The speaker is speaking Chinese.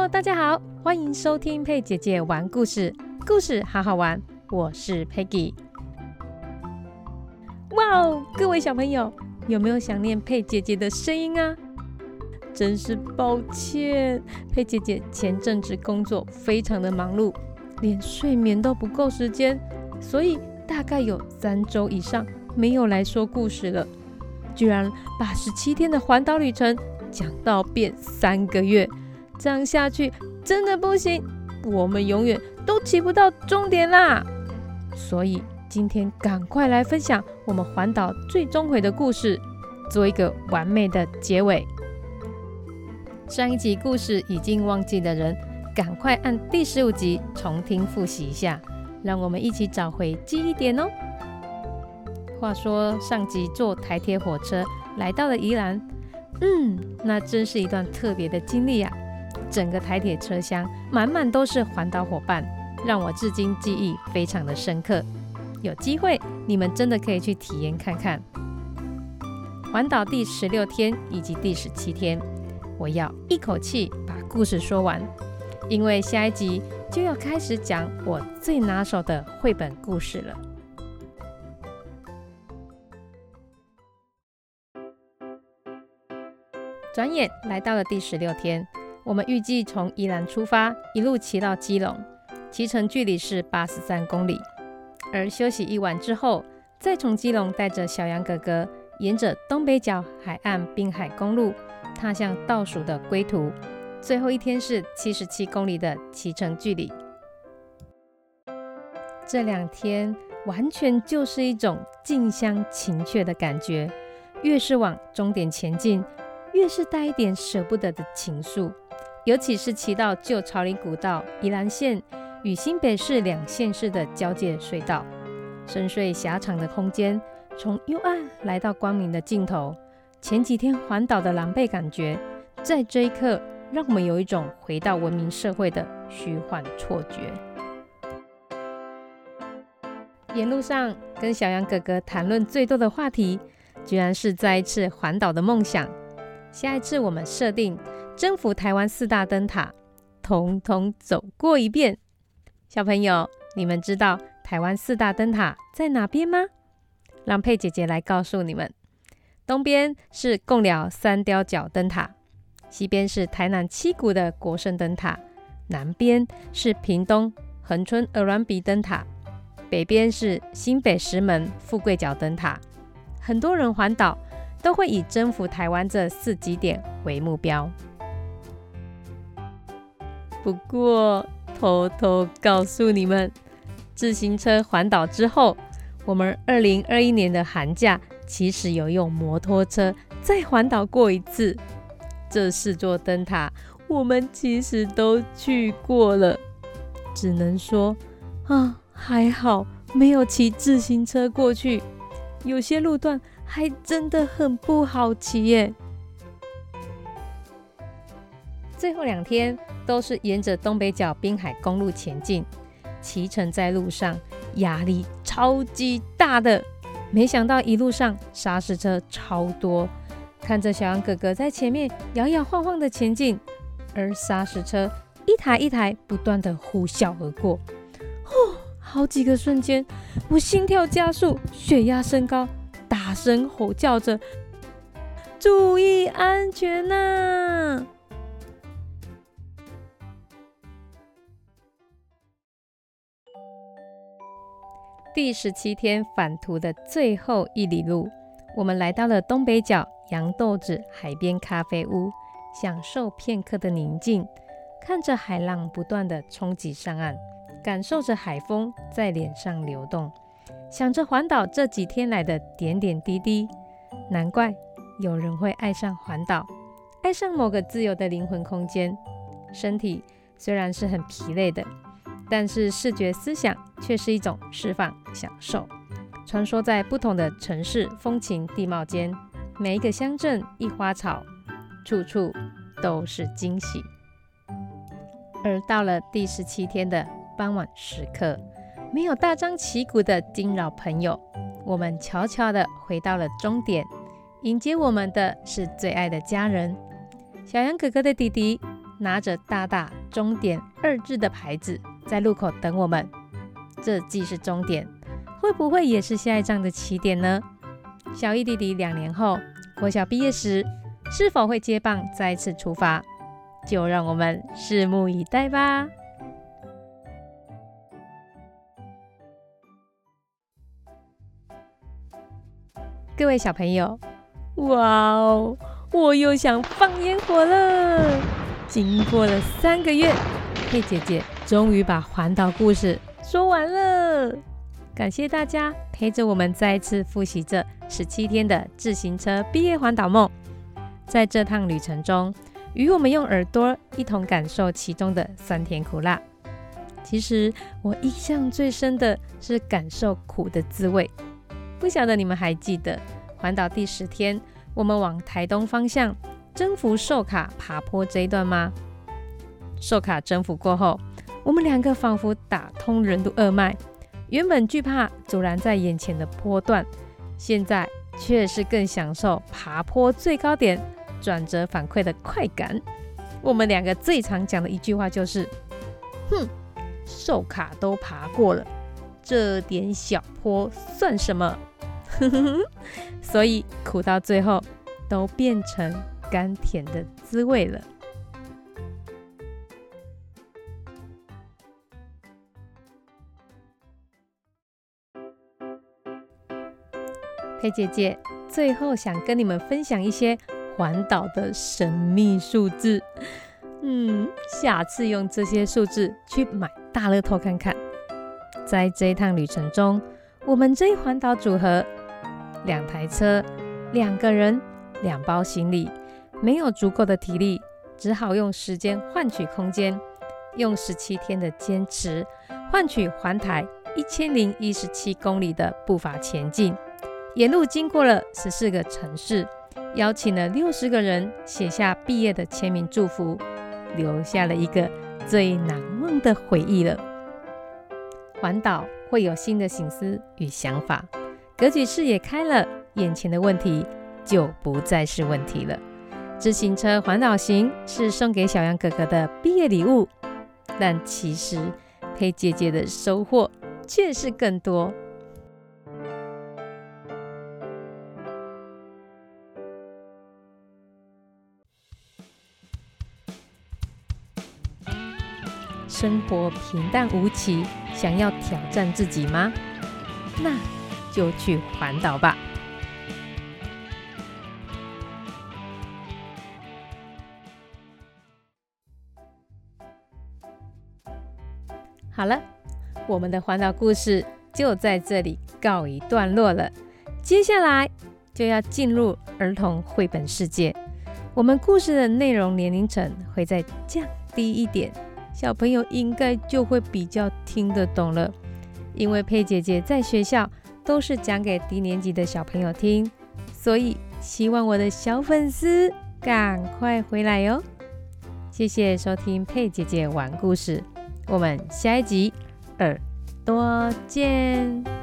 大家好，欢迎收听佩姐姐玩故事，故事好好玩，我是 Peggy。 哇哦，各位小朋友，有没有想念佩姐姐的声音啊？真是抱歉，佩姐姐前阵子工作非常的忙碌，连睡眠都不够时间，所以大概有3周以上没有来说故事了。居然把17天的环岛旅程讲到变3个月，这样下去真的不行，我们永远都骑不到终点啦。所以今天赶快来分享我们环岛最终回的故事，做一个完美的结尾。上一集故事已经忘记的人，赶快按第15集重听复习一下，让我们一起找回记忆点哦。话说上集坐台铁火车来到了宜兰，那真是一段特别的经历啊！整个台铁车厢满满都是环岛伙伴，让我至今记忆非常的深刻。有机会你们真的可以去体验看看。环岛第16天以及第17天，我要一口气把故事说完，因为下一集就要开始讲我最拿手的绘本故事了。转眼来到了第16天，我们预计从宜兰出发，一路骑到基隆，骑乘距离是83公里。而休息1晚之后，再从基隆带着小羊哥哥，沿着东北角海岸滨海公路，踏向倒数的归途。最后一天是77公里的骑乘距离。这2天完全就是一种近乡情怯的感觉，越是往终点前进，越是带一点舍不得的情愫。尤其是骑到旧草岭古道宜兰县与新北市2县市的交界隧道，深邃狭长的空间，从幽暗来到光明的尽头。前几天环岛的狼狈感觉，在这一刻让我们有一种回到文明社会的虚幻错觉。沿路上跟小羊哥哥谈论最多的话题，居然是再一次环岛的梦想。下一次我们设定征服台湾4大灯塔，统统走过一遍。小朋友，你们知道台湾4大灯塔在哪边吗？让佩姐姐来告诉你们。东边是贡寮三雕角灯塔，西边是台南七股的国圣灯塔，南边是屏东恒春鹅銮鼻灯塔，北边是新北石门富贵角灯塔。很多人环岛都会以征服台湾这4极点为目标。不过偷偷告诉你们，自行车环岛之后，我们2021年的寒假其实有用摩托车再环岛过一次。这4座灯塔我们其实都去过了，只能说还好没有骑自行车过去，有些路段还真的很不好骑耶。最后2天都是沿着东北角滨海公路前进，骑乘在路上压力超级大的，没想到一路上砂石车超多，看着小羊哥哥在前面摇摇晃晃的前进，而砂石车一台一台不断的呼啸而过。好几个瞬间，我心跳加速，血压升高，大声吼叫着注意安全啊！第17天返途的最后1里路，我们来到了东北角洋豆子海边咖啡屋，享受片刻的宁静，看着海浪不断的冲击上岸，感受着海风在脸上流动，想着环岛这几天来的点点滴滴。难怪有人会爱上环岛，爱上某个自由的灵魂空间。身体虽然是很疲累的，但是视觉思想却是一种释放享受。穿梭在不同的城市风情地貌间，每一个乡镇一花草，处处都是惊喜。而到了第17天的傍晚时刻，没有大张旗鼓的惊扰朋友，我们悄悄地回到了终点。迎接我们的是最爱的家人。小羊哥哥的弟弟拿着大大终点2字的牌子在路口等我们。这既是终点，会不会也是下一站的起点呢？小一弟弟2年后国小毕业时，是否会接棒再次出发？就让我们拭目以待吧。各位小朋友，哇哦，我又想放烟火了！经过了3个月，佩姐姐终于把环岛故事说完了。感谢大家陪着我们再一次复习这17天的自行车毕业环岛梦。在这趟旅程中，与我们用耳朵一同感受其中的酸甜苦辣。其实我印象最深的是感受苦的滋味。不晓得你们还记得环岛第10天，我们往台东方向征服寿卡爬坡这一段吗？寿卡征服过后，我们2个仿佛打通任督二脉，原本惧怕阻拦在眼前的坡段，现在却是更享受爬坡最高点转折反馈的快感。我们2个最常讲的一句话就是寿卡都爬过了，这点小坡算什么？所以苦到最后都变成甘甜的滋味了。佩姐姐最后想跟你们分享一些环岛的神秘数字，下次用这些数字去买大乐透看看。在这一趟旅程中，我们这一环岛组合2台车2个人2包行李，没有足够的体力，只好用时间换取空间，用17天的坚持换取环台1017公里的步伐前进。沿路经过了14个城市，邀请了60个人写下毕业的签名祝福，留下了一个最难忘的回忆了。环岛会有新的省思与想法，格局视野开了，眼前的问题就不再是问题了。自行车环岛行是送给小杨哥哥的毕业礼物，但其实佩姐姐的收获却是更多。生活平淡无奇，想要挑战自己吗？那就去环岛吧。好了，我们的环岛故事就在这里告一段落了。接下来就要进入儿童绘本世界，我们故事的内容年龄层会再降低一点，小朋友应该就会比较听得懂了。因为佩姐姐在学校都是讲给低年级的小朋友听，所以希望我的小粉丝赶快回来哟。谢谢收听佩姐姐玩故事，我们下一集耳朵见。